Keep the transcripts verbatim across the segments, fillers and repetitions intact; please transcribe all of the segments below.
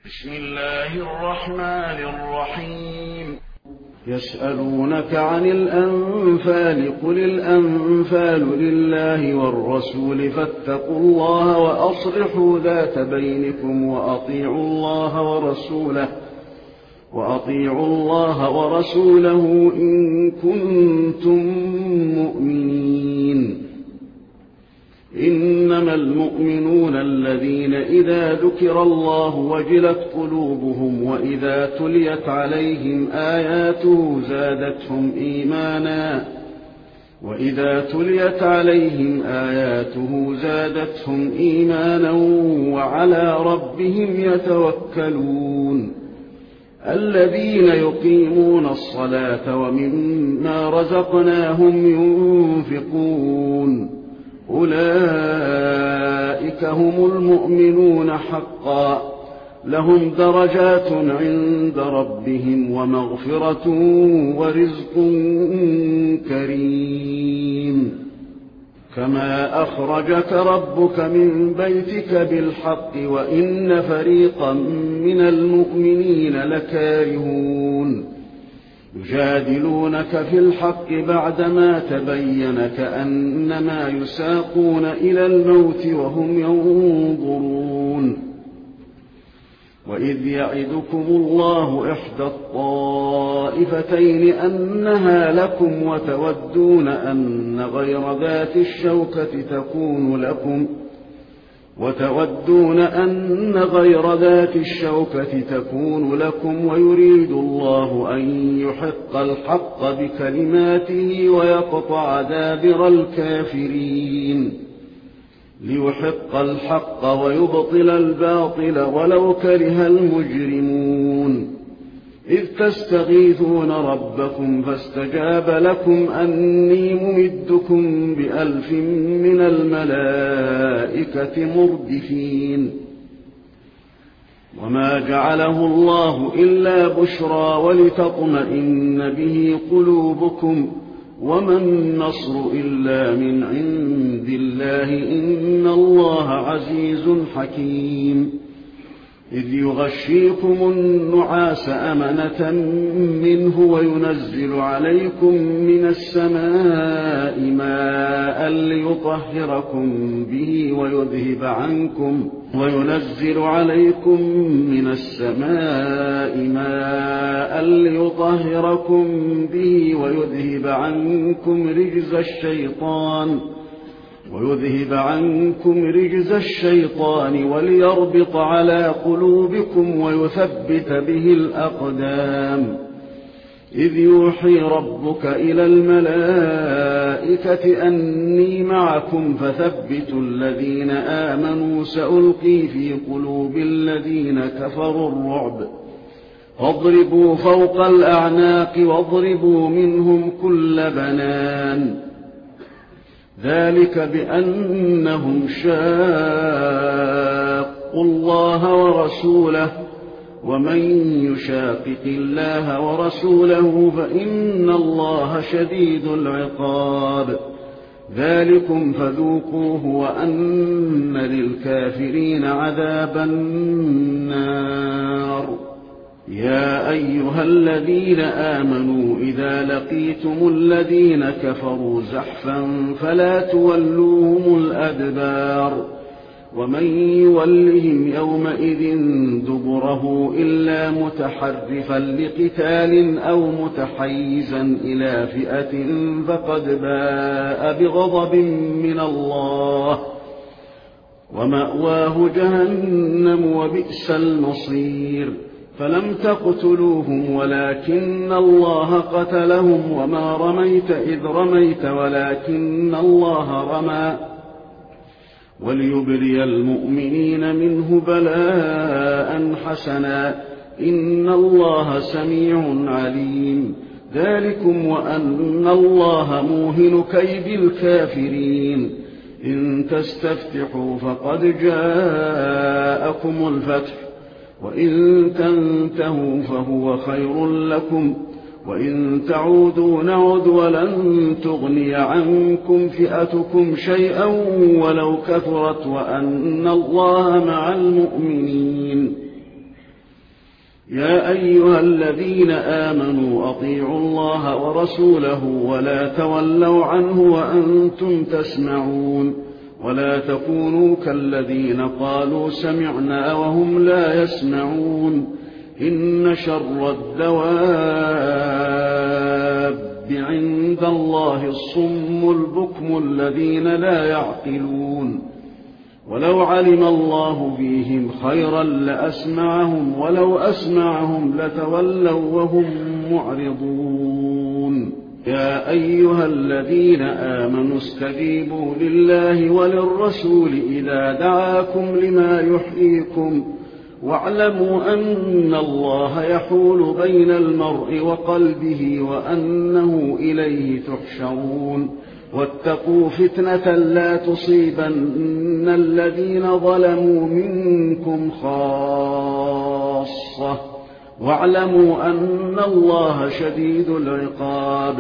بسم الله الرحمن الرحيم. يسألونك عن الأنفال قل الأنفال لله والرسول فاتقوا الله وأصلحوا ذات بينكم وأطيعوا الله ورسوله وأطيعوا الله ورسوله إن كنتم مؤمنين. إنما المؤمنون الذين إذا ذكر الله وجلت قلوبهم وإذا تليت عليهم آياته زادتهم إيمانا وإذا تليت عليهم آياته زادتهم إيمانا وعلى ربهم يتوكلون. الذين يقيمون الصلاة ومما رزقناهم ينفقون أولئك هم المؤمنون حقا لهم درجات عند ربهم ومغفرة ورزق كريم. كما أخرجك ربك من بيتك بالحق وإن فريقا من المؤمنين لكارهون يجادلونك في الحق بعدما تبين كأنما يساقون إلى الموت وهم ينظرون. وإذ يعدكم الله إحدى الطائفتين أنها لكم وتودون أن غير ذات الشوكة تكون لكم وتودون أن غير ذات الشوكة تكون لكم ويريد الله أن يحق الحق بكلماته ويقطع دابر الكافرين ليحق الحق ويبطل الباطل ولو كره المجرمون. إذ تستغيثون ربكم فاستجاب لكم أني ممدكم بألف من الملائكة مردفين. وما جعله الله إلا بشرى ولتطمئن به قلوبكم وما النصر إلا من عند الله إن الله عزيز حكيم. إذ يغشيكم النعاس أمنة منه وينزل عليكم من السماء ماء ليطهركم به ويذهب عنكم وينزل عليكم من السماء ماء ليطهركم به ويذهب عنكم رجز الشيطان ويذهب عنكم رجز الشيطان وليربط على قلوبكم ويثبت به الأقدام. إذ يوحي ربك إلى الملائكة أني معكم فثبتوا الذين آمنوا سألقي في قلوب الذين كفروا الرعب فاضربوا فوق الأعناق واضربوا منهم كل بنان. ذلك بأنهم شاقوا الله ورسوله ومن يشاقق الله ورسوله فإن الله شديد العقاب. ذلكم فذوقوه وأن للكافرين عذاب النار. يا أيها الذين آمنوا إذا لقيتم الذين كفروا زحفا فلا تولوهم الأدبار ومن يولهم يومئذ دبره إلا متحرفا لقتال أو متحيزا إلى فئة فقد باء بغضب من الله ومأواه جهنم وبئس المصير. فلم تقتلوهم ولكن الله قتلهم وما رميت إذ رميت ولكن الله رمى وليبلي المؤمنين منه بلاء حسنا إن الله سميع عليم. ذلكم وأن الله موهن كيد الكافرين. إن تستفتحوا فقد جاءكم الفتح وإن تنتهوا فهو خير لكم وإن تعودوا نعد ولن تغني عنكم فئتكم شيئا ولو كثرت وأن الله مع المؤمنين. يا أيها الذين آمنوا أطيعوا الله ورسوله ولا تولوا عنه وأنتم تسمعون ولا تكونوا كالذين قالوا سمعنا وهم لا يسمعون إن شر الدواب عند الله الصم البكم الذين لا يعقلون ولو علم الله فيهم خيرا لأسمعهم ولو أسمعهم لتولوا وهم معرضون يا أيها الذين آمنوا استجيبوا لله وللرسول إذا دعاكم لما يحييكم واعلموا أن الله يحول بين المرء وقلبه وأنه إليه تحشرون واتقوا فتنة لا تصيبن الذين ظلموا منكم خاصة واعلموا أن الله شديد العقاب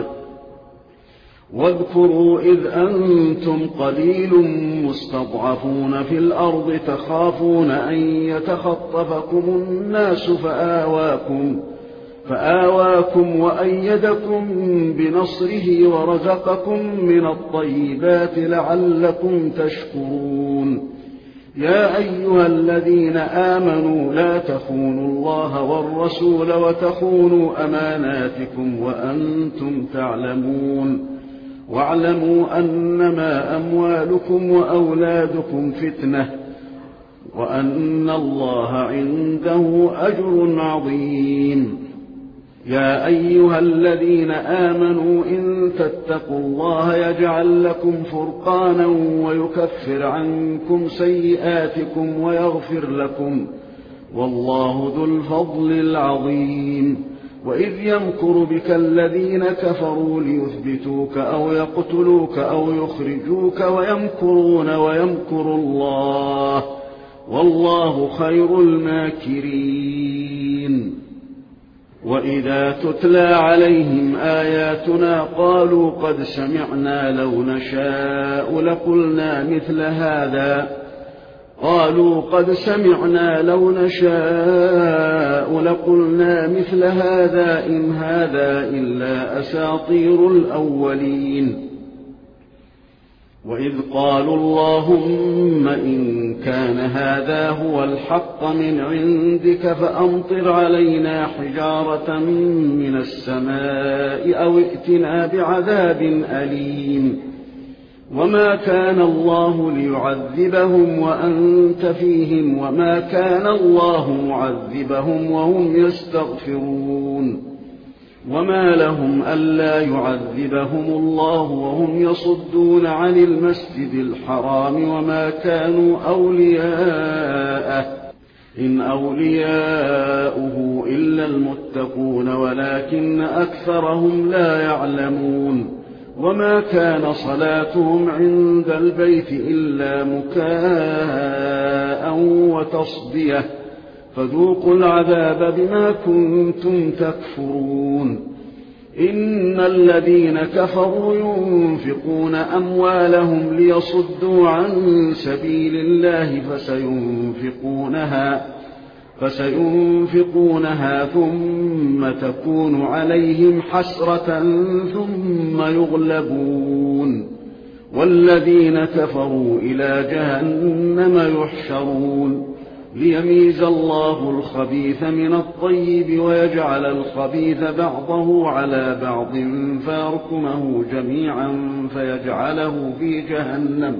واذكروا إذ أنتم قليل مستضعفون في الأرض تخافون أن يتخطفكم الناس فآواكم فآواكم وأيدكم بنصره ورزقكم من الطيبات لعلكم تشكرون يا أيها الذين آمنوا لا تخونوا الله والرسول وتخونوا أماناتكم وأنتم تعلمون واعلموا أنما أموالكم وأولادكم فتنة وأن الله عنده أجر عظيم يا أيها الذين آمنوا إن تتقوا الله يجعل لكم فرقانا ويكفر عنكم سيئاتكم ويغفر لكم والله ذو الفضل العظيم وإذ يمكر بك الذين كفروا ليثبتوك أو يقتلوك أو يخرجوك ويمكرون ويمكر الله والله خير الماكرين وإذا تتلى عليهم آياتنا قالوا قد سمعنا لو نشاء لقلنا مثل هذا قالوا قد سمعنا لو نشاء لقلنا مثل هذا إن هذا إلا أساطير الأولين وإذ قالوا اللهم إن كان هذا هو الحق من عندك فأمطر علينا حجارة من السماء أو ائتنا بعذاب أليم وما كان الله ليعذبهم وأنت فيهم وما كان الله معذبهم وهم يستغفرون وما لهم ألا يعذبهم الله وهم يصدون عن المسجد الحرام وما كانوا أولياءه إن أولياؤه إلا المتقون ولكن أكثرهم لا يعلمون وما كان صلاتهم عند البيت إلا مكاء وتصدية فذوقوا العذاب بما كنتم تكفرون إن الذين كفروا ينفقون أموالهم ليصدوا عن سبيل الله فسينفقونها فسينفقونها ثم تكون عليهم حسرة ثم يغلبون والذين كفروا إلى جهنم يحشرون ليميز الله الخبيث من الطيب ويجعل الخبيث بعضه على بعض فيركمه جميعا فيجعله في جهنم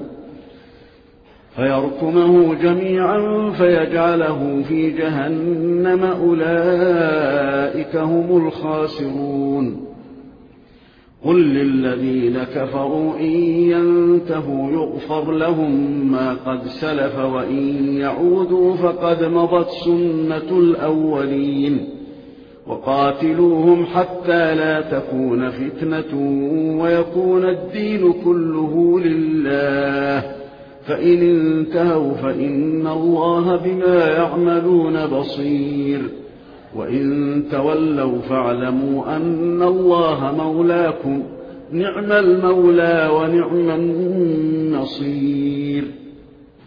فيركمه جميعا فيجعله في جهنم أولئك هم الخاسرون قل للذين كفروا إن ينتهوا يغفر لهم ما قد سلف وإن يعودوا فقد مضت سنة الأولين وقاتلوهم حتى لا تكون فتنة ويكون الدين كله لله فإن انتهوا فإن الله بما يعملون بصير وإن تولوا فاعلموا أن الله مولاكم نعم المولى ونعم النصير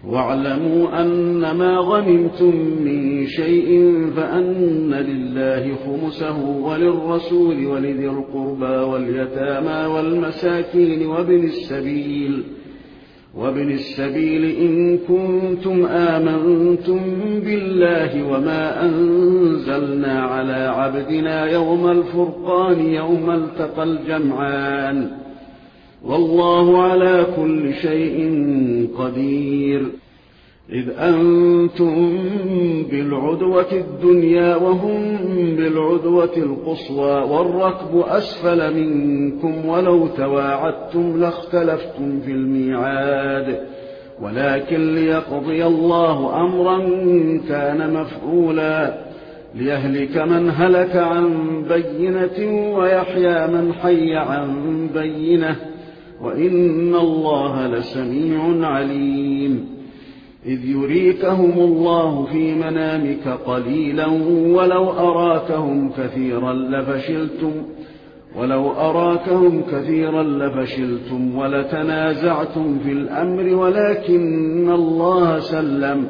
واعلموا أنما غنمتم من شيء فأن لله خمسه وللرسول ولذي القربى واليتامى والمساكين وابن السبيل وابن السبيل إن كنتم آمنتم بالله وما أنزلنا على عبدنا يوم الفرقان يوم التقى الجمعان والله على كل شيء قدير. إذ أنتم بالعدوة الدنيا وهم بالعدوة القصوى والركب أسفل منكم ولو تواعدتم لاختلفتم في الميعاد ولكن ليقضي الله أمرا كان مفعولا ليهلك من هلك عن بينة ويحيى من حي عن بينة وإن الله لسميع عليم. إذ يريكهم الله في منامك قليلا ولو أراكهم كثيرا لفشلتم ولو أراكهم كثيرا لفشلتم ولتنازعتم في الأمر ولكن الله سلم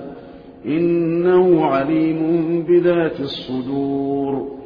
إنه عليم بذات الصدور.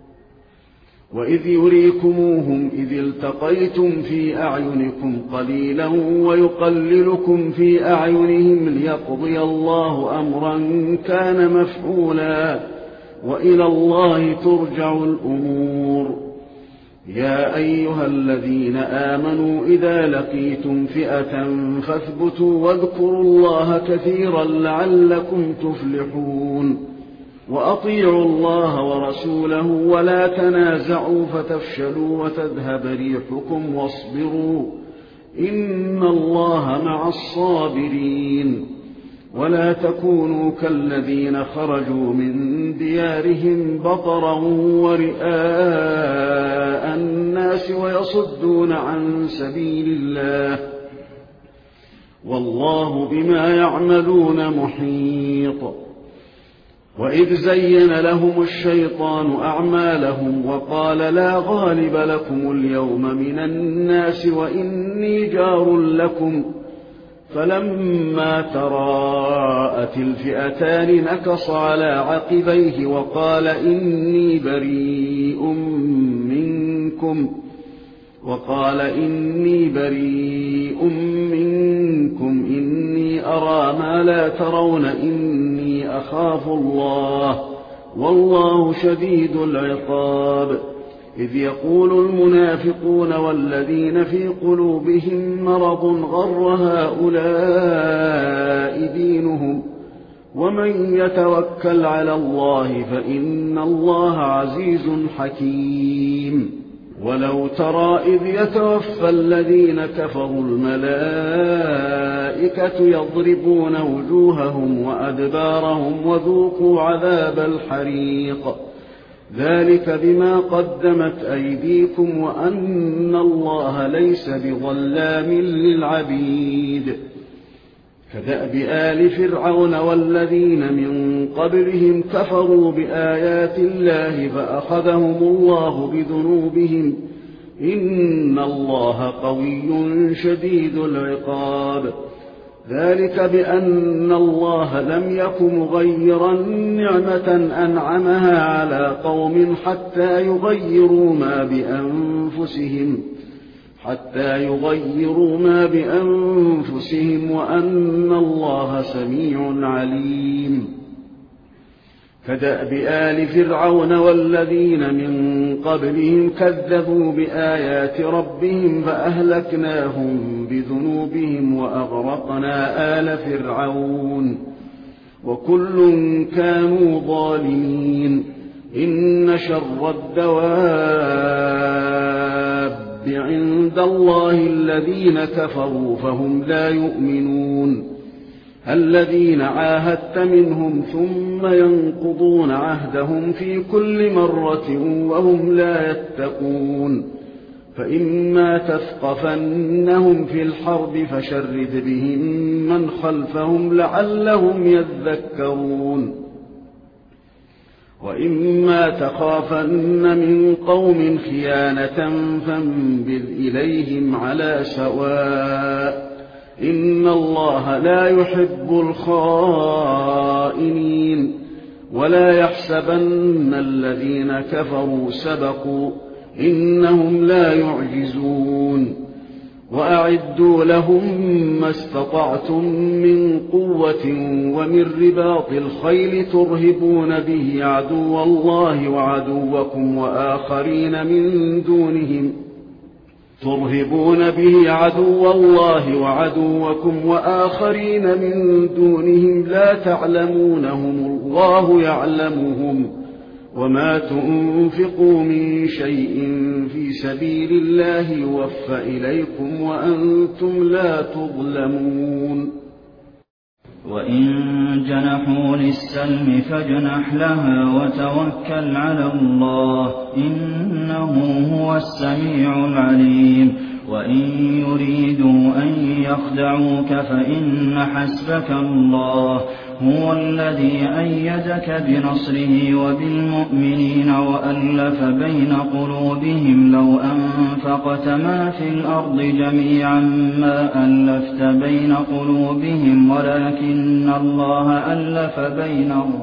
وإذ يريكموهم إذ التقيتم في أعينكم قليلا ويقللكم في أعينهم ليقضي الله أمرا كان مفعولا وإلى الله ترجع الأمور. يا أيها الذين آمنوا إذا لقيتم فئة فاثبتوا واذكروا الله كثيرا لعلكم تفلحون. وأطيعوا الله ورسوله ولا تنازعوا فتفشلوا وتذهب ريحكم واصبروا إن الله مع الصابرين. ولا تكونوا كالذين خرجوا من ديارهم بطرا ورئاء الناس ويصدون عن سبيل الله والله بما يعملون محيط. وإذ زين لهم الشيطان أعمالهم وقال لا غالب لكم اليوم من الناس وإني جار لكم فلما تراءت الفئتان نكص على عقبيه وقال إني بريء منكم وقال إني بريء منكم إني أرى ما لا ترون إني أخاف الله والله شديد العقاب. إذ يقول المنافقون والذين في قلوبهم مرض غر هؤلاء دينهم ومن يتوكل على الله فإن الله عزيز حكيم. ولو ترى إذ يتوفى الذين كفروا الملائكة يضربون وجوههم وأدبارهم وذوقوا عذاب الحريق ذلك بما قدمت أيديكم وأن الله ليس بظلام للعبيد. كدأب آل فرعون والذين من قبلهم كفروا بآيات الله فأخذهم الله بذنوبهم إن الله قوي شديد العقاب. ذلك بأن الله لم يك مغيرا نعمة أنعمها على قوم حتى يغيروا ما بأنفسهم حتى يغيروا ما بأنفسهم وأن الله سميع عليم. كدأب آل فرعون والذين من قبلهم كذبوا بآيات ربهم فأهلكناهم بذنوبهم وأغرقنا آل فرعون وكل كانوا ظالمين. إن شر الدواب عند الله الذين كفروا فهم لا يؤمنون الذين عاهدت منهم ثم ينقضون عهدهم في كل مرة وهم لا يتقون. فإما تثقفنهم في الحرب فشرد بهم من خلفهم لعلهم يذكرون. وإما تخافن من قوم خيانة فانبذ إليهم على سواء إن الله لا يحب الخائنين ولا يحسبن الذين كفروا سبقوا إنهم لا يعجزون وأعدوا لهم ما استطعتم من قوة ومن رباط الخيل ترهبون به عدو الله وعدوكم وآخرين من دونهم ترهبون به عدو الله وعدوكم وآخرين من دونهم لا تعلمونهم الله يعلمهم وما تنفقوا من شيء في سبيل الله يوفى إليكم وأنتم لا تظلمون وإن جنحوا للسلم فاجنح لها وتوكل على الله إنه هو السميع العليم وإن يريدوا أن يخدعوك فإن حسبك الله هو الذي أيدك بنصره وبالمؤمنين وألف بين قلوبهم لو أنفقت ما في الأرض جميعا ما ألفت بين قلوبهم ولكن الله ألف بينهم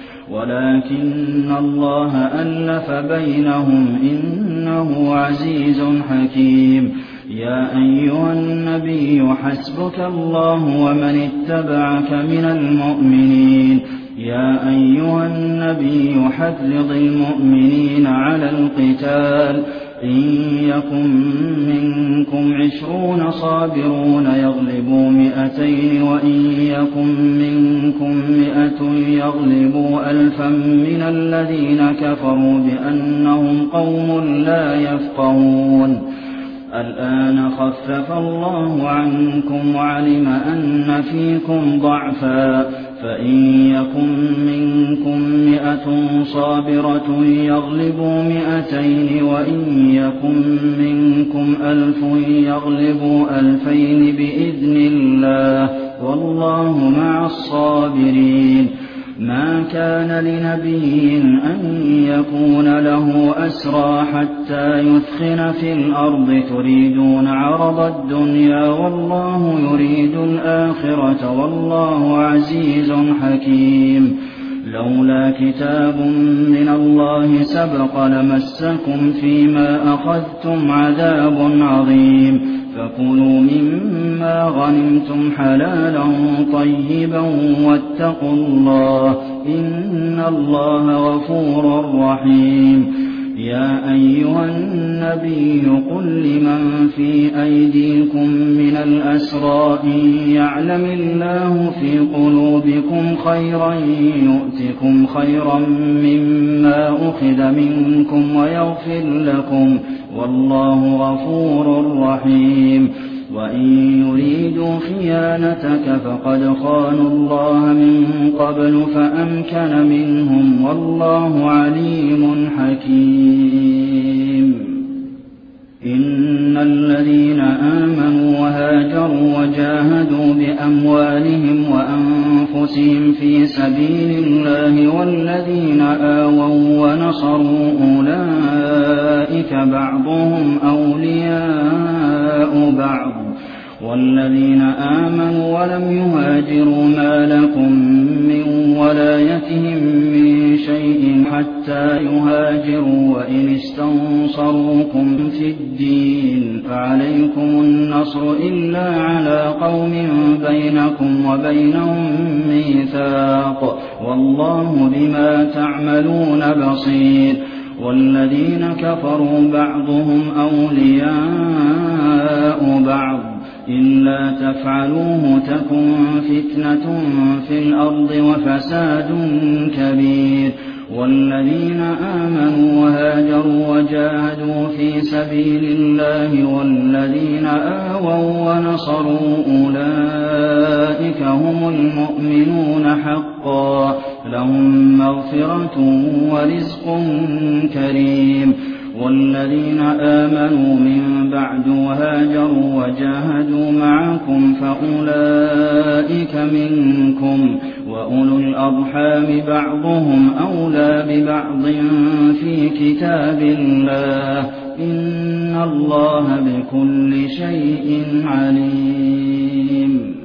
ولكن الله ألف بينهم إنه عزيز حكيم يا أيها النبي حسبك الله ومن اتبعك من المؤمنين يا أيها النبي حرض المؤمنين على القتال إن يكن منكم عشرون صابرون يغلبوا مئتين وإن يكن منكم مئة يغلبوا ألفا من الذين كفروا بأنهم قوم لا يفقهون الآن خفف الله عنكم وعلم أن فيكم ضعفا فإن يكن منكم مئة صابرة يغلبوا مئتين وإن يكن منكم ألف يغلبوا ألفين بإذن الله والله مع الصابرين ما كان لنبي أن يكون له أسرى حتى يثخن في الأرض تريدون عرض الدنيا والله يريد الآخرة والله عزيز حكيم لولا كتاب من الله سبق لمسكم فيما أخذتم عذاب عظيم فكلوا مما غنمتم حلالا طيبا واتقوا الله إن الله غفور رحيم يا أيها النبي قل لمن في أيديكم من الأسرى إن يعلم الله في قلوبكم خيرا يؤتكم خيرا مما أخذ منكم ويغفر لكم والله غفور رحيم وإن يريدوا خيانتك فقد خانوا الله من قبل فأمكن منهم والله عليم حكيم إن الذين آمنوا وهاجروا وجاهدوا بأموالهم وأنفسهم في سبيل الله والذين آووا ونصروا أولئك بعضهم أولياء بعض والذين آمنوا ولم يهاجروا ما لكم من ولايتهم من شيء حتى يهاجروا وإن استنصروكم في الدين فعليكم النصر إلا على قوم بينكم وبينهم ميثاق والله بما تعملون بصير والذين كفروا بعضهم أولياء بعض إلا تفعلوه تكن فتنة في الأرض وفساد كبير والذين آمنوا وهاجروا وجاهدوا في سبيل الله والذين آووا ونصروا أولئك هم المؤمنون حقا لهم مغفرة ورزق كريم والذين آمنوا من بعد وهاجروا وجاهدوا معكم فأولئك منكم وأولو الأرحام بعضهم أولى ببعض في كتاب الله إِنَّ اللَّهَ بِكُلِّ شَيْءٍ عَلِيمٌ